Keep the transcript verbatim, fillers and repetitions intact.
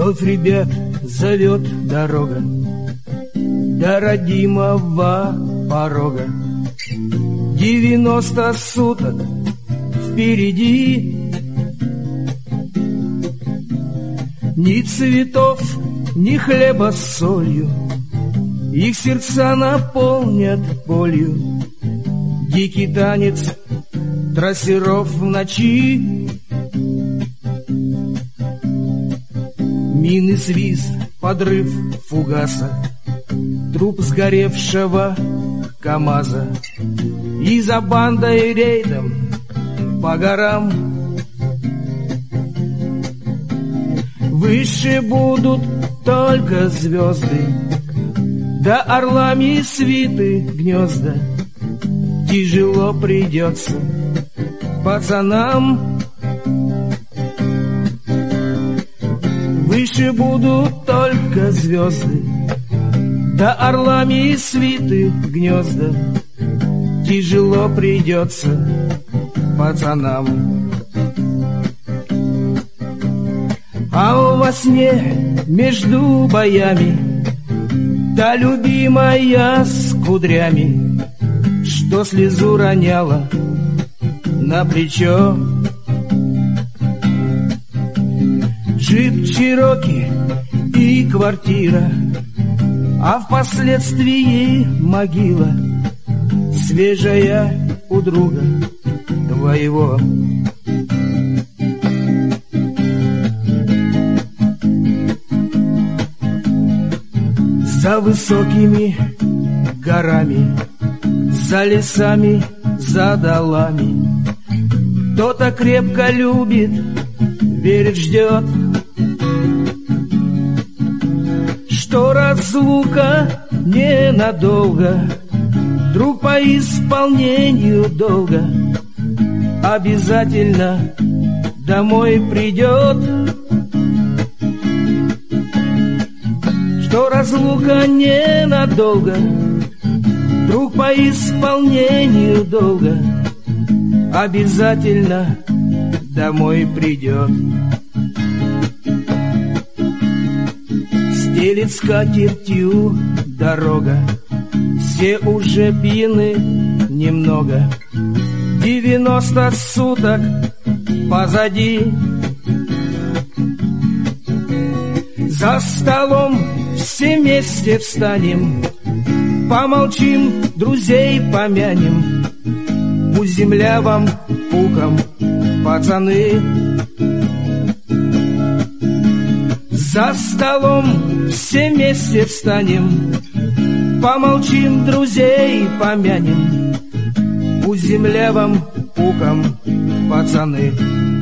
Вновь ребят зовет дорога до родимого порога. Девяносто суток впереди. Ни цветов, ни хлеба с солью, их сердца наполнят болью. Дикий танец трассеров в ночи. Мины, свист, подрыв фугаса, труп сгоревшего КамАЗа. И за бандой рейдом по горам выше будут только звезды, да орлами свиты гнезда. Тяжело придется пацанам. Выше будут только звезды, да орлами свиты гнезда. Тяжело придется пацанам. А во сне между боями та любимая с кудрями, что слезу роняла на плечо. Джип Чироки и квартира, а впоследствии могила, свежая у друга твоего. За высокими горами, за лесами, за долами кто-то крепко любит, верит, ждет, что разлука ненадолго, вдруг по исполнению долга обязательно домой придет. Что разлука ненадолго, вдруг по исполнению долга обязательно домой придет. Стелит скатертью дорога, все уже пьяны немного. Девяносто суток позади. За столом все вместе встанем, помолчим, друзей помянем. Пусть земля вам пухом, пацаны. За столом все вместе встанем, помолчим, друзей помянем. Пусть земля вам пухом, пацаны.